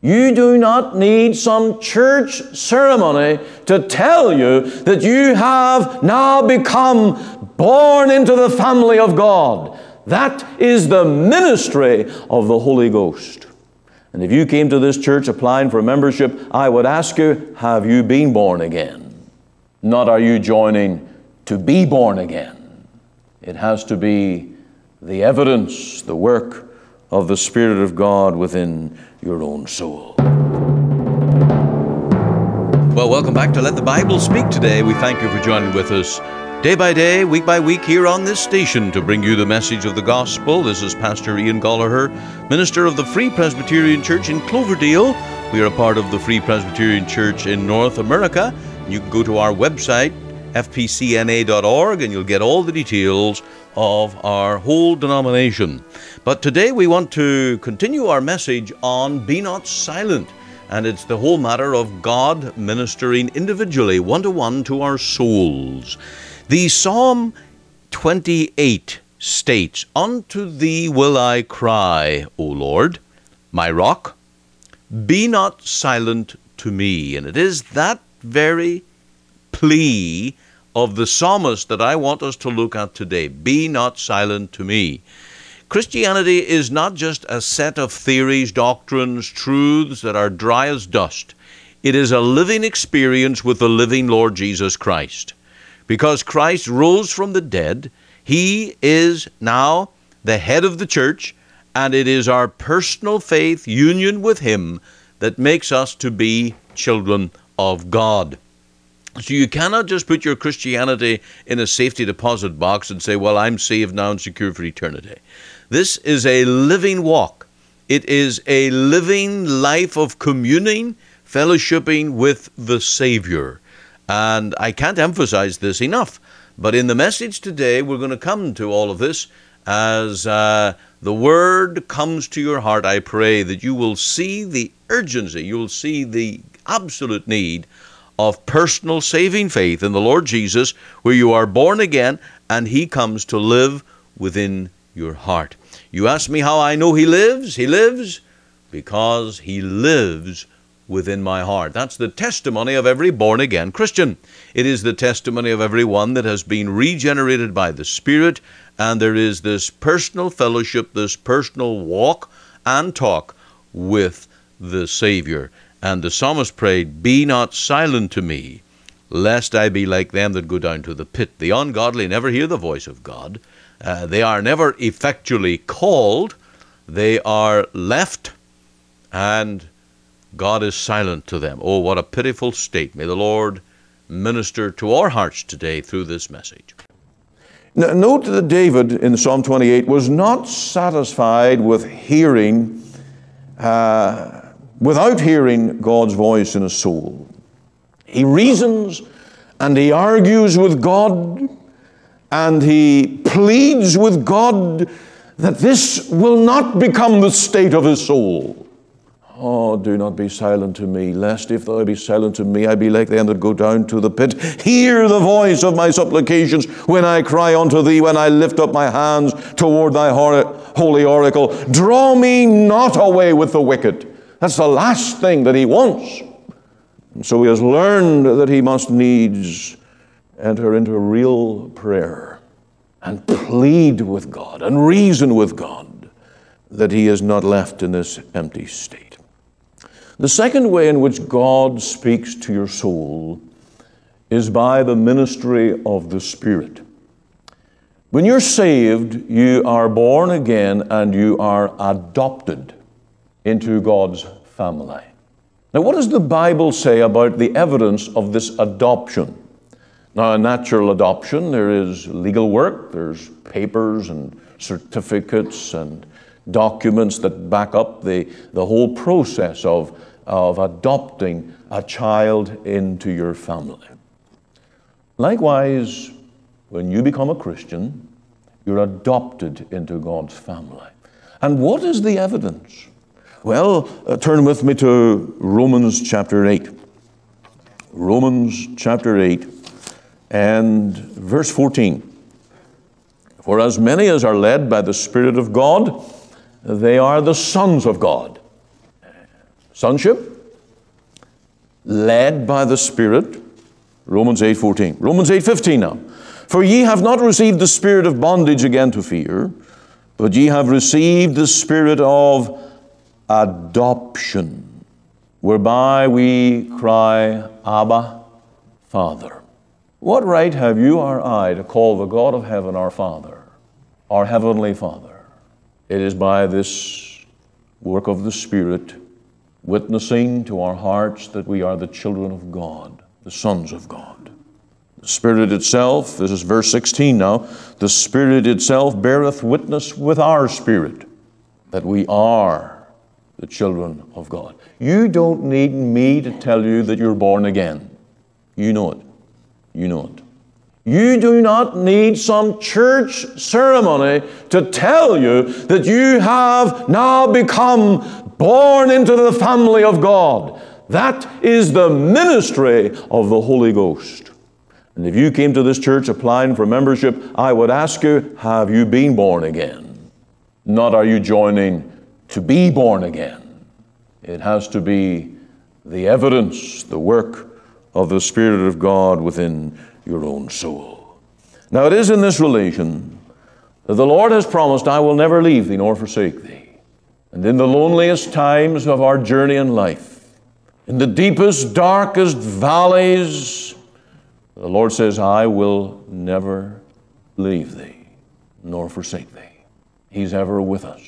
You do not need some church ceremony to tell you that you have now become born into the family of God. That is the ministry of the Holy Ghost. And if you came to this church applying for membership, I would ask you, have you been born again? Not are you joining to be born again. It has to be the evidence, the work of the Spirit of God within your own soul. Well, welcome back to Let the Bible Speak today. We thank you for joining with us day by day, week by week here on this station to bring you the message of the gospel. This is Pastor Ian Gallagher, minister of the Free Presbyterian Church in Cloverdale. We are a part of the Free Presbyterian Church in North America. You can go to our website, fpcna.org, and you'll get all the details of our whole denomination. But today we want to continue our message on Be Not Silent. And it's the whole matter of God ministering individually, one-to-one, to our souls. The Psalm 28 states, "Unto thee will I cry, O Lord, my rock, be not silent to me." And it is that very plea of the psalmist that I want us to look at today. Be not silent to me. Christianity is not just a set of theories, doctrines, truths that are dry as dust. It is a living experience with the living Lord Jesus Christ. Because Christ rose from the dead, He is now the head of the church, and it is our personal faith, union with Him, that makes us to be children of God. So you cannot just put your Christianity in a safety deposit box and say, well, I'm saved now and secure for eternity. This is a living walk. It is a living life of communing, fellowshipping with the Savior. And I can't emphasize this enough. But in the message today, we're going to come to all of this as the Word comes to your heart. I pray that you will see the urgency, you will see the absolute need of personal saving faith in the Lord Jesus, where you are born again and He comes to live within your heart. You ask me how I know He lives? He lives because He lives within my heart. That's the testimony of every born-again Christian. It is the testimony of everyone that has been regenerated by the Spirit, and there is this personal fellowship, this personal walk and talk with the Savior. And the psalmist prayed, "Be not silent to me, lest I be like them that go down to the pit." The ungodly never hear the voice of God. They are never effectually called. They are left, and God is silent to them. Oh, what a pitiful state. May the Lord minister to our hearts today through this message. Now, note that David in Psalm 28 was not satisfied with hearing, without hearing God's voice in his soul. He reasons and he argues with God, and he pleads with God that this will not become the state of his soul. Oh, do not be silent to me, lest if thou be silent to me, I be like them that go down to the pit. Hear the voice of my supplications when I cry unto thee, when I lift up my hands toward thy holy oracle. Draw me not away with the wicked. That's the last thing that he wants. And so he has learned that he must needs enter into real prayer and plead with God and reason with God that he is not left in this empty state. The second way in which God speaks to your soul is by the ministry of the Spirit. When you're saved, you are born again and you are adopted into God's family. Now, what does the Bible say about the evidence of this adoption? Now, a natural adoption, there is legal work, there's papers and certificates and documents that back up the whole process of adopting a child into your family. Likewise, when you become a Christian, you're adopted into God's family. And what is the evidence? Well, turn with me to Romans chapter 8. Romans chapter 8 and verse 14. For as many as are led by the Spirit of God, they are the sons of God. Sonship, led by the Spirit. Romans 8:14. Romans 8:15 now. For ye have not received the spirit of bondage again to fear, but ye have received the spirit of adoption, whereby we cry, Abba, Father. What right have you or I to call the God of heaven our Father, our Heavenly Father? It is by this work of the Spirit witnessing to our hearts that we are the children of God, the sons of God. The Spirit itself, this is verse 16 now, the Spirit itself beareth witness with our spirit that we are the children of God. You don't need me to tell you that you're born again. You know it. You know it. You do not need some church ceremony to tell you that you have now become born into the family of God. That is the ministry of the Holy Ghost. And if you came to this church applying for membership, I would ask you, have you been born again? Not are you joining to be born again. It has to be the evidence, the work of the Spirit of God within your own soul. Now it is in this relation that the Lord has promised, I will never leave thee nor forsake thee. And in the loneliest times of our journey in life, in the deepest, darkest valleys, the Lord says, I will never leave thee nor forsake thee. He's ever with us.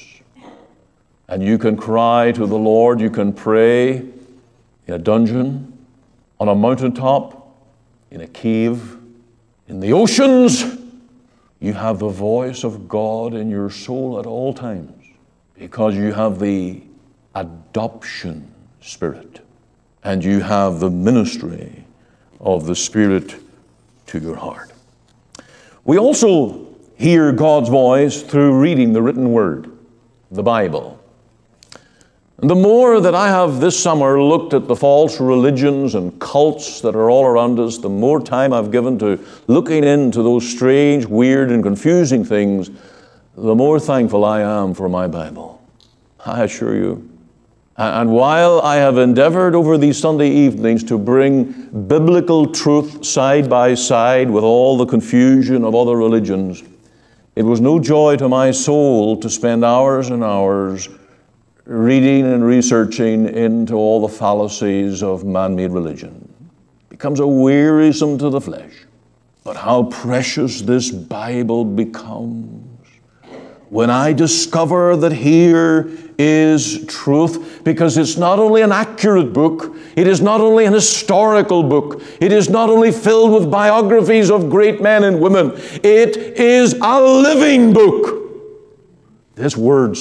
And you can cry to the Lord, you can pray in a dungeon, on a mountaintop, in a cave, in the oceans. You have the voice of God in your soul at all times because you have the adoption spirit and you have the ministry of the Spirit to your heart. We also hear God's voice through reading the written word, the Bible. And the more that I have this summer looked at the false religions and cults that are all around us, the more time I've given to looking into those strange, weird, and confusing things, the more thankful I am for my Bible. I assure you. And while I have endeavored over these Sunday evenings to bring biblical truth side by side with all the confusion of other religions, it was no joy to my soul to spend hours and hours reading and researching into all the fallacies of man-made religion. It becomes a wearisome to the flesh. But how precious this Bible becomes when I discover that here is truth, because it's not only an accurate book, it is not only an historical book, it is not only filled with biographies of great men and women, it is a living book. This word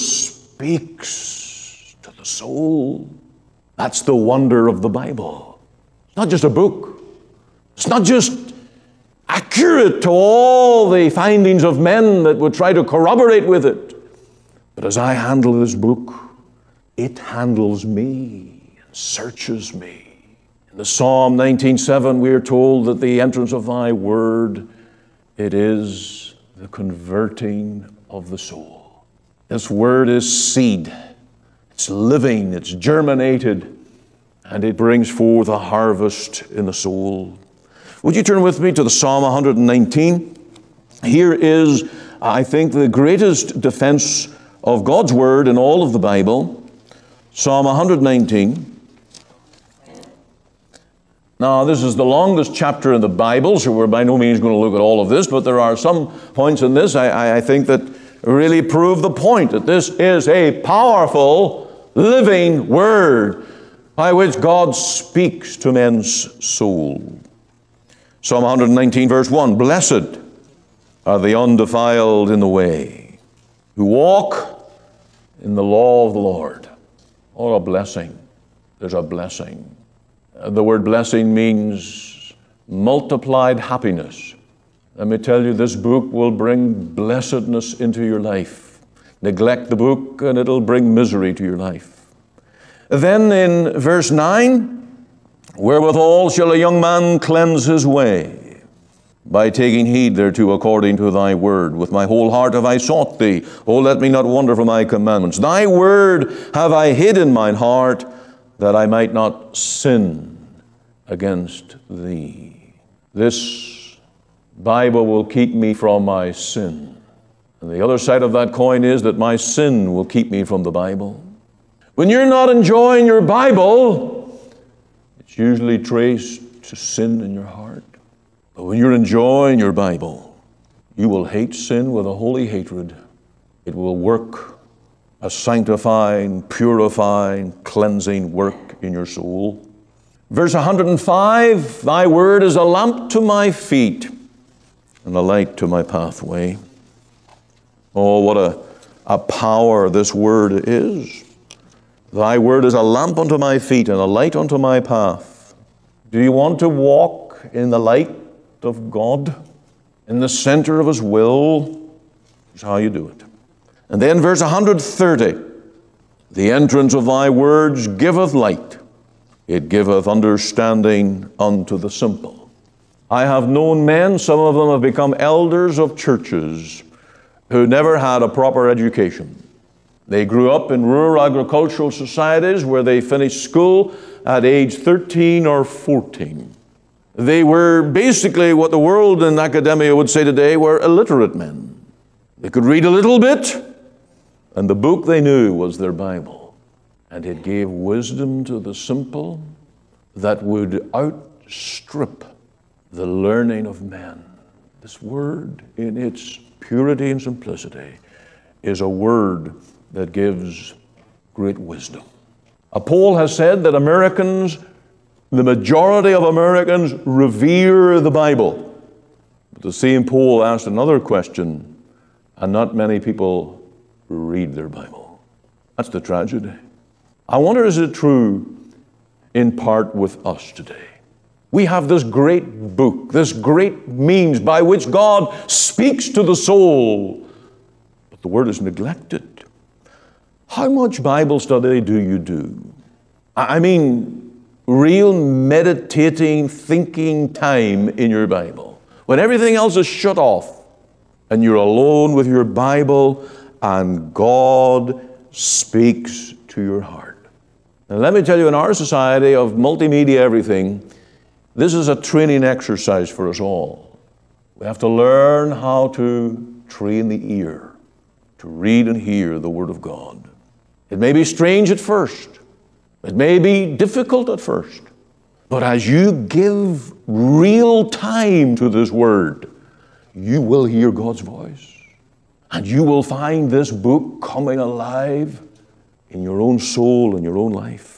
speaks to the soul. That's the wonder of the Bible. It's not just a book. It's not just accurate to all the findings of men that would try to corroborate with it. But as I handle this book, it handles me and searches me. In the Psalm 19:7, we are told that the entrance of thy word, it is the converting of the soul. This word is seed. It's living, it's germinated, and it brings forth a harvest in the soul. Would you turn with me to the Psalm 119? Here is, I think, the greatest defense of God's Word in all of the Bible. Psalm 119. Now, this is the longest chapter in the Bible, so we're by no means going to look at all of this, but there are some points in this I think that really prove the point, that this is a powerful, living Word by which God speaks to men's soul. Psalm 119, verse 1, Blessed are the undefiled in the way, who walk in the law of the Lord. Oh, a blessing. There's a blessing. The word blessing means multiplied happiness. Let me tell you, this book will bring blessedness into your life. Neglect the book and it'll bring misery to your life. Then in verse 9, Wherewithal shall a young man cleanse his way? By taking heed thereto according to thy word. With my whole heart have I sought thee. O let me not wander from thy commandments. Thy word have I hid in mine heart, that I might not sin against thee. This Bible will keep me from my sin. And the other side of that coin is that my sin will keep me from the Bible. When you're not enjoying your Bible, it's usually traced to sin in your heart. But when you're enjoying your Bible, you will hate sin with a holy hatred. It will work a sanctifying, purifying, cleansing work in your soul. Verse 105, thy word is a lamp to my feet and a light to my pathway. Oh, what a power this word is. Thy word is a lamp unto my feet and a light unto my path. Do you want to walk in the light of God, in the center of His will? That's how you do it. And then verse 130, the entrance of thy words giveth light. It giveth understanding unto the simple. I have known men, some of them have become elders of churches, who never had a proper education. They grew up in rural agricultural societies where they finished school at age 13 or 14. They were basically what the world in academia would say today were illiterate men. They could read a little bit, and the book they knew was their Bible. And it gave wisdom to the simple that would outstrip the learning of men. This word, in its purity and simplicity, is a word that gives great wisdom. A poll has said that Americans, the majority of Americans, revere the Bible. But the same poll asked another question, and not many people read their Bible. That's the tragedy. I wonder, is it true in part with us today? We have this great book, this great means by which God speaks to the soul, but the Word is neglected. How much Bible study do you do? I mean, real meditating, thinking time in your Bible, when everything else is shut off and you're alone with your Bible and God speaks to your heart. And let me tell you, in our society of multimedia everything, this is a training exercise for us all. We have to learn how to train the ear to read and hear the Word of God. It may be strange at first. It may be difficult at first. But as you give real time to this Word, you will hear God's voice. And you will find this book coming alive in your own soul and your own life.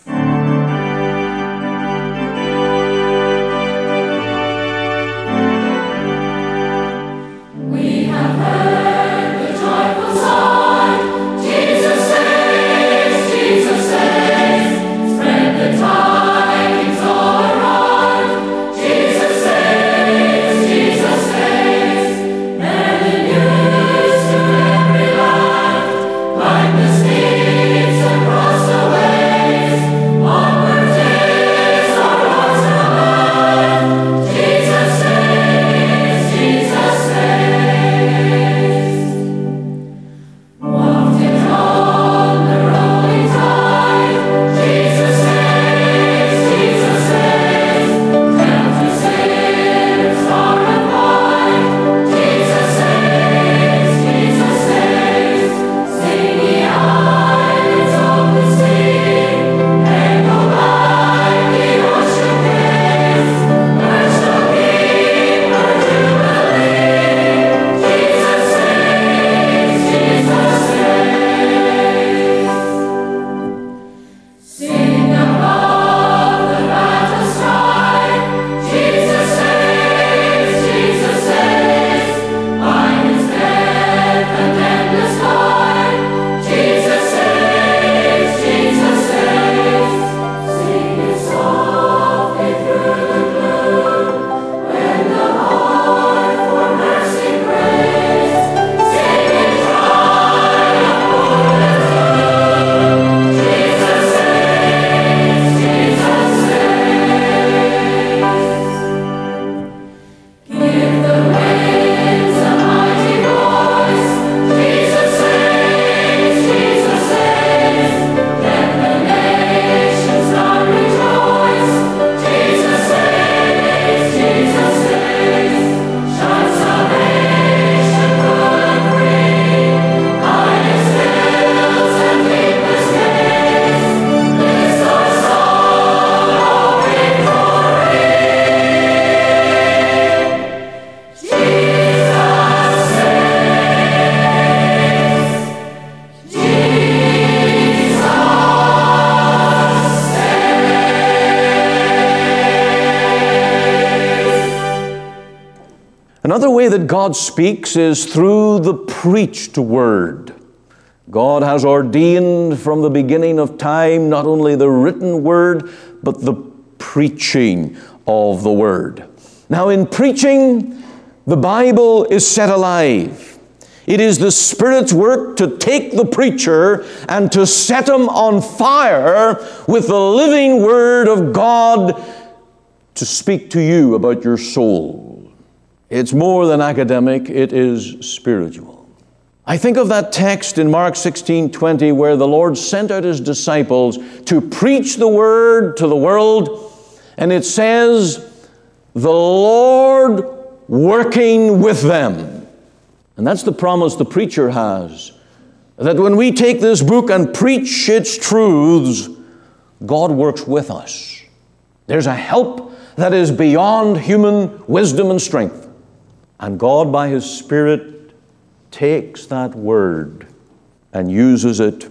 Like the streets across the waves, Another way that God speaks is through the preached word. God has ordained from the beginning of time not only the written word, but the preaching of the word. Now, in preaching, the Bible is set alive. It is the Spirit's work to take the preacher and to set him on fire with the living Word of God to speak to you about your soul. It's more than academic, it is spiritual. I think of that text in Mark 16:20 where the Lord sent out His disciples to preach the Word to the world, and it says, the Lord working with them. And that's the promise the preacher has, that when we take this book and preach its truths, God works with us. There's a help that is beyond human wisdom and strength. And God, by His Spirit, takes that word and uses it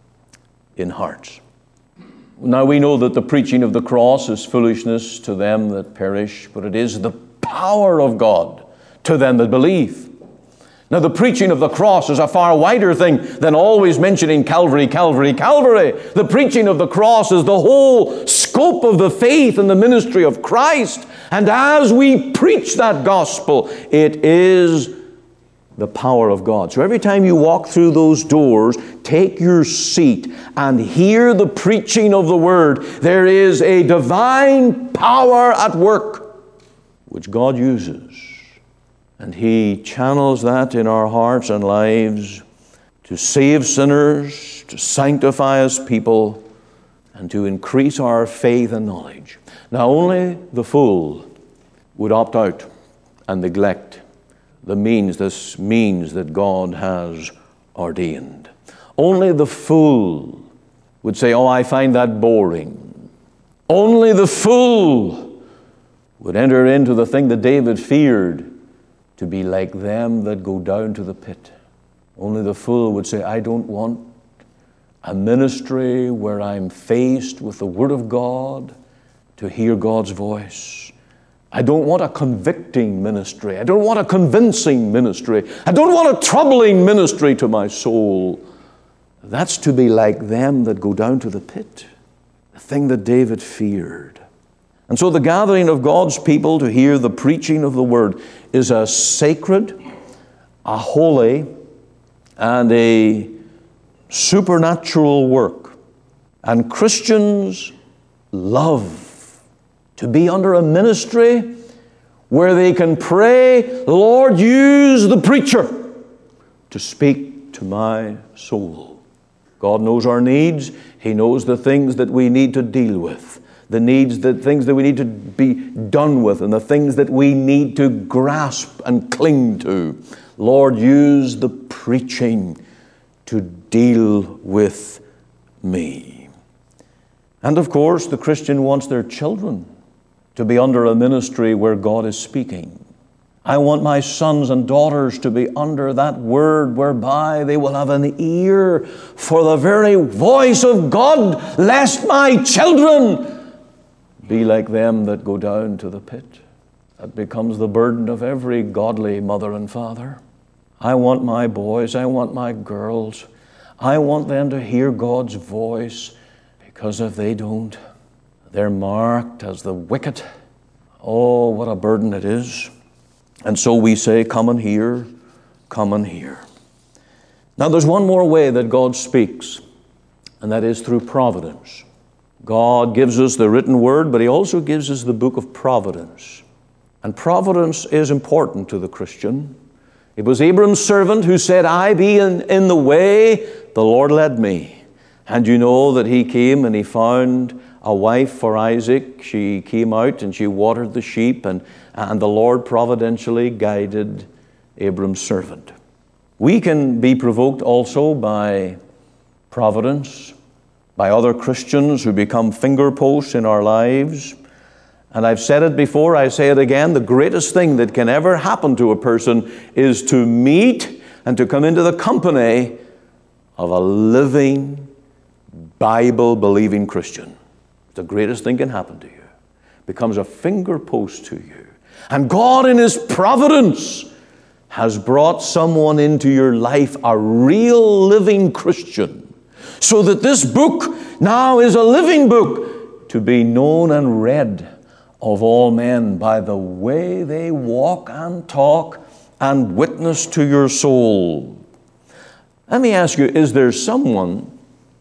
in hearts. Now we know that the preaching of the cross is foolishness to them that perish, but it is the power of God to them that believe. Now, the preaching of the cross is a far wider thing than always mentioning Calvary, Calvary, Calvary. The preaching of the cross is the whole scope of the faith and the ministry of Christ. And as we preach that gospel, it is the power of God. So every time you walk through those doors, take your seat and hear the preaching of the Word. There is a divine power at work, which God uses. And He channels that in our hearts and lives to save sinners, to sanctify His people, and to increase our faith and knowledge. Now, only the fool would opt out and neglect this means that God has ordained. Only the fool would say, oh, I find that boring. Only the fool would enter into the thing that David feared, to be like them that go down to the pit. Only the fool would say, I don't want a ministry where I'm faced with the Word of God to hear God's voice. I don't want a convicting ministry. I don't want a convincing ministry. I don't want a troubling ministry to my soul. That's to be like them that go down to the pit, the thing that David feared. And so the gathering of God's people to hear the preaching of the Word is a sacred, a holy, and a supernatural work. And Christians love to be under a ministry where they can pray, Lord, use the preacher to speak to my soul. God knows our needs. He knows the things that we need to deal with. The things that we need to be done with, and the things that we need to grasp and cling to. Lord, use the preaching to deal with me. And of course, the Christian wants their children to be under a ministry where God is speaking. I want my sons and daughters to be under that word whereby they will have an ear for the very voice of God, lest my children be like them that go down to the pit. That becomes the burden of every godly mother and father. I want my boys, I want my girls, I want them to hear God's voice, because if they don't, they're marked as the wicked. Oh, what a burden it is. And so we say, come and hear, come and hear. Now there's one more way that God speaks, and that is through providence. God gives us the written word, but He also gives us the book of providence. And providence is important to the Christian. It was Abram's servant who said, I be in the way, the Lord led me. And you know that he came and he found a wife for Isaac. She came out and she watered the sheep, and the Lord providentially guided Abram's servant. We can be provoked also by providence, by other Christians who become finger posts in our lives. And I've said it before, I say it again, the greatest thing that can ever happen to a person is to meet and to come into the company of a living, Bible-believing Christian. The greatest thing can happen to you. Becomes a finger post to you. And God in His providence has brought someone into your life, a real living Christian, so that this book now is a living book to be known and read of all men by the way they walk and talk and witness to your soul. Let me ask you, is there someone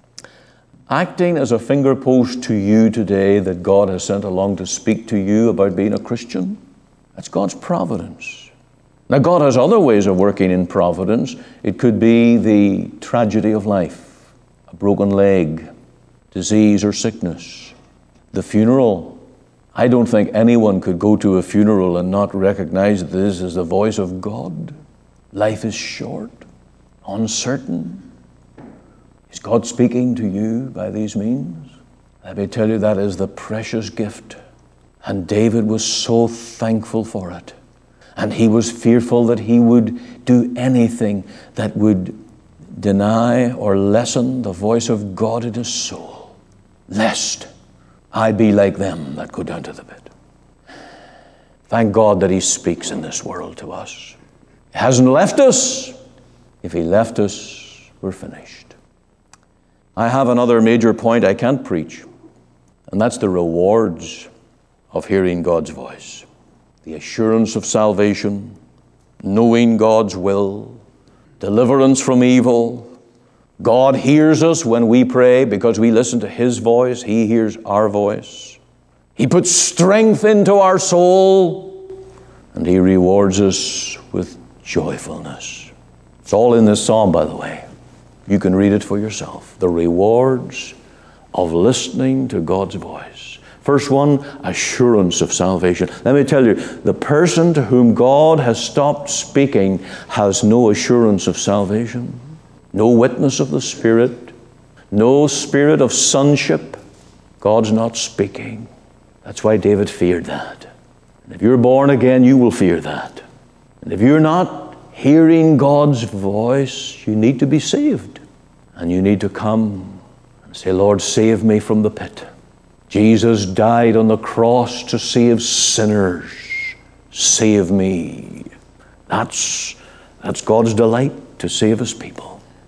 acting as a finger post to you today that God has sent along to speak to you about being a Christian? That's God's providence. Now, God has other ways of working in providence. It could be the tragedy of life, a broken leg, disease or sickness, the funeral. I don't think anyone could go to a funeral and not recognize this as the voice of God. Life is short, uncertain. Is God speaking to you by these means? Let me tell you, that is the precious gift. And David was so thankful for it. And he was fearful that he would do anything that would deny or lessen the voice of God in his soul, lest I be like them that go down to the pit. Thank God that He speaks in this world to us. He hasn't left us. If He left us, we're finished. I have another major point I can't preach, and that's the rewards of hearing God's voice. The assurance of salvation, knowing God's will, deliverance from evil. God hears us when we pray because we listen to His voice. He hears our voice. He puts strength into our soul, and He rewards us with joyfulness. It's all in this psalm, by the way. You can read it for yourself. The rewards of listening to God's voice. First one, assurance of salvation. Let me tell you, the person to whom God has stopped speaking has no assurance of salvation. No witness of the Spirit, no spirit of sonship. God's not speaking. That's why David feared that. And if you're born again, you will fear that. And if you're not hearing God's voice, you need to be saved. And you need to come and say, Lord, save me from the pit. Jesus died on the cross to save sinners. Save me. That's God's delight, to save His people.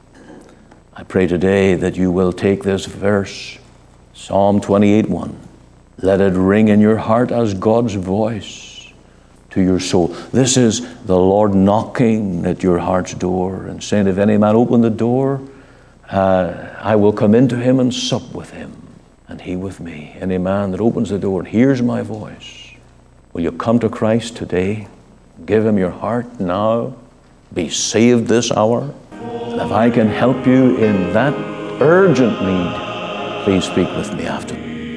I pray today that you will take this verse, Psalm 28:1. Let it ring in your heart as God's voice to your soul. This is the Lord knocking at your heart's door and saying, if any man open the door, I will come into him and sup with him, and he with me. Any man that opens the door and hears my voice, will you come to Christ today? Give Him your heart now. Be saved this hour. And if I can help you in that urgent need, please speak with me after.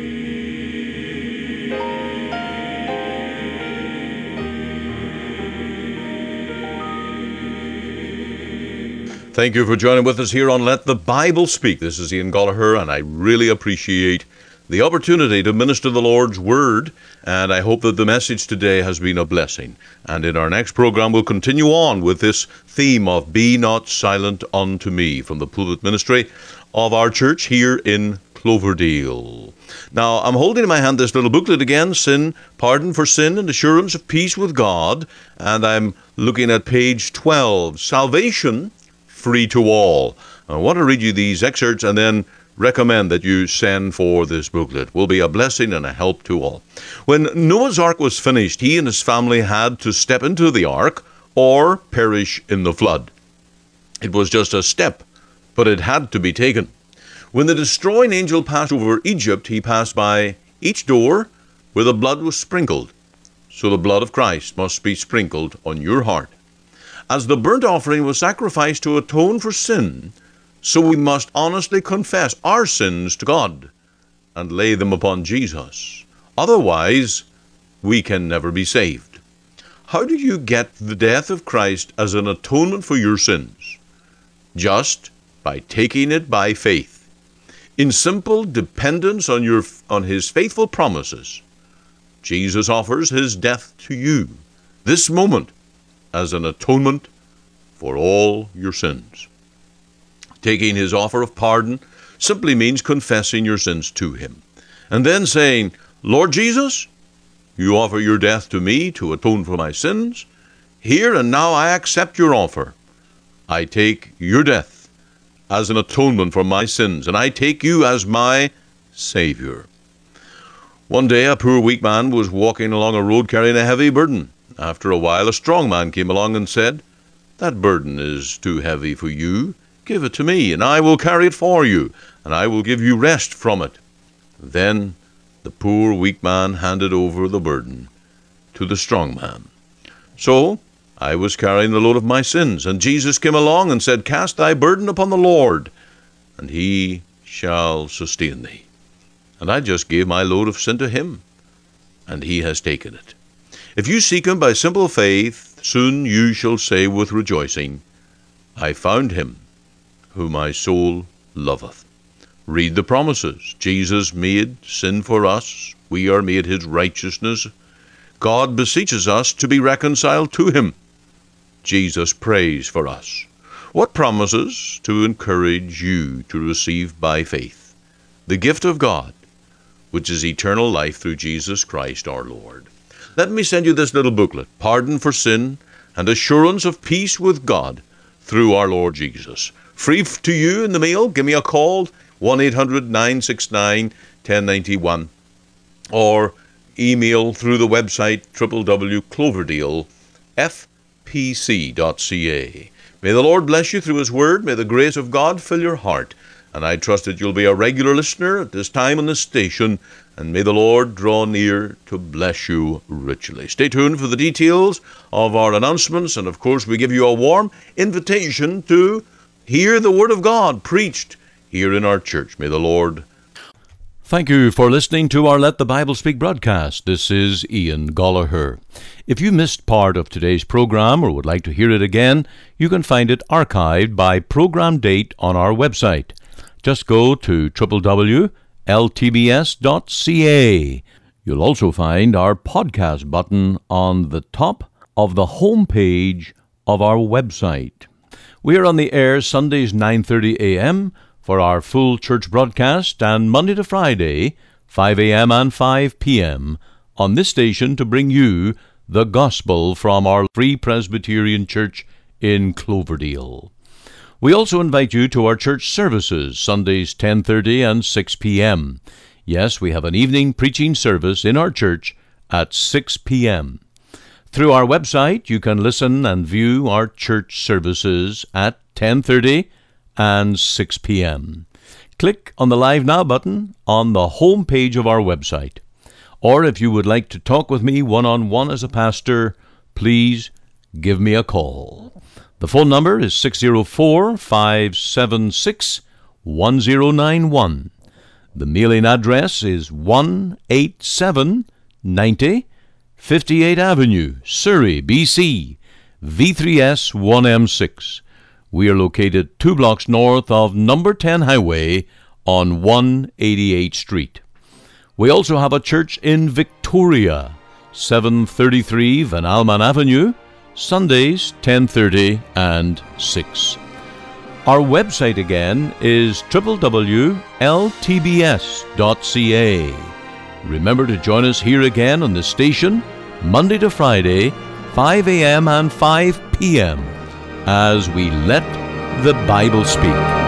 Thank you for joining with us here on Let the Bible Speak. This is Ian Gollaher, and I really appreciate the opportunity to minister the Lord's Word, and I hope that the message today has been a blessing. And in our next program, we'll continue on with this theme of Be Not Silent Unto Me from the pulpit ministry of our church here in Cloverdale. Now, I'm holding in my hand this little booklet again, Sin, Pardon for Sin and Assurance of Peace with God, and I'm looking at page 12, Salvation Free to All. I want to read you these excerpts and then recommend that you send for this booklet. It will be a blessing and a help to all. When Noah's Ark was finished, he and his family had to step into the ark or perish in the flood. It was just a step, but it had to be taken. When the destroying angel passed over Egypt, he passed by each door where the blood was sprinkled. So the blood of Christ must be sprinkled on your heart. As the burnt offering was sacrificed to atone for sin, so we must honestly confess our sins to God and lay them upon Jesus. Otherwise, we can never be saved. How do you get the death of Christ as an atonement for your sins? Just by taking it by faith, in simple dependence on His faithful promises. Jesus offers His death to you this moment as an atonement for all your sins. Taking His offer of pardon simply means confessing your sins to Him, and then saying, Lord Jesus, You offer your death to me to atone for my sins. Here and now I accept your offer. I take your death as an atonement for my sins, and I take you as my Savior. One day a poor weak man was walking along a road carrying a heavy burden. After a while a strong man came along and said, "That burden is too heavy for you. Give it to me, and I will carry it for you, and I will give you rest from it." Then the poor weak man handed over the burden to the strong man. So I was carrying the load of my sins, and Jesus came along and said, "Cast thy burden upon the Lord, and he shall sustain thee." And I just gave my load of sin to him, and he has taken it. If you seek him by simple faith, soon you shall say with rejoicing, "I found him whom my soul loveth." Read the promises. Jesus made sin for us. We are made his righteousness. God beseeches us to be reconciled to him. Jesus prays for us. What promises to encourage you to receive by faith the gift of God, which is eternal life through Jesus Christ our Lord. Let me send you this little booklet, Pardon for Sin and Assurance of Peace with God through our Lord Jesus. Free to you in the mail. Give me a call, 1-800-969-1091, or email through the website www.cloverdalefpc.ca. May the Lord bless you through his word. May the grace of God fill your heart. And I trust that you'll be a regular listener at this time on this station, and may the Lord draw near to bless you richly. Stay tuned for the details of our announcements, and of course we give you a warm invitation to hear the Word of God preached here in our church. May the Lord. Thank you for listening to our Let the Bible Speak broadcast. This is Ian Gollaher. If you missed part of today's program or would like to hear it again, you can find it archived by program date on our website. Just go to www.ltbs.ca. You'll also find our podcast button on the top of the home page of our website. We are on the air Sundays 9:30 a.m. for our full church broadcast, and Monday to Friday 5 a.m. and 5 p.m. on this station to bring you the gospel from our Free Presbyterian Church in Cloverdale. We also invite you to our church services, Sundays 10:30 and 6 p.m. Yes, we have an evening preaching service in our church at 6 p.m. Through our website, you can listen and view our church services at 10:30 and 6 p.m. Click on the Live Now button on the home page of our website. Or if you would like to talk with me one-on-one as a pastor, please give me a call. The phone number is 604-576-1091. The mailing address is 18790 58th Avenue, Surrey, BC, V3S 1M6. We are located 2 blocks north of number 10 Highway on 188th Street. We also have a church in Victoria, 733 Van Alman Avenue, Sundays 10:30 and 6. Our website again is www.ltbs.ca. Remember to join us here again on the station, Monday to Friday, 5 a.m. and 5 p.m. as we let the Bible speak.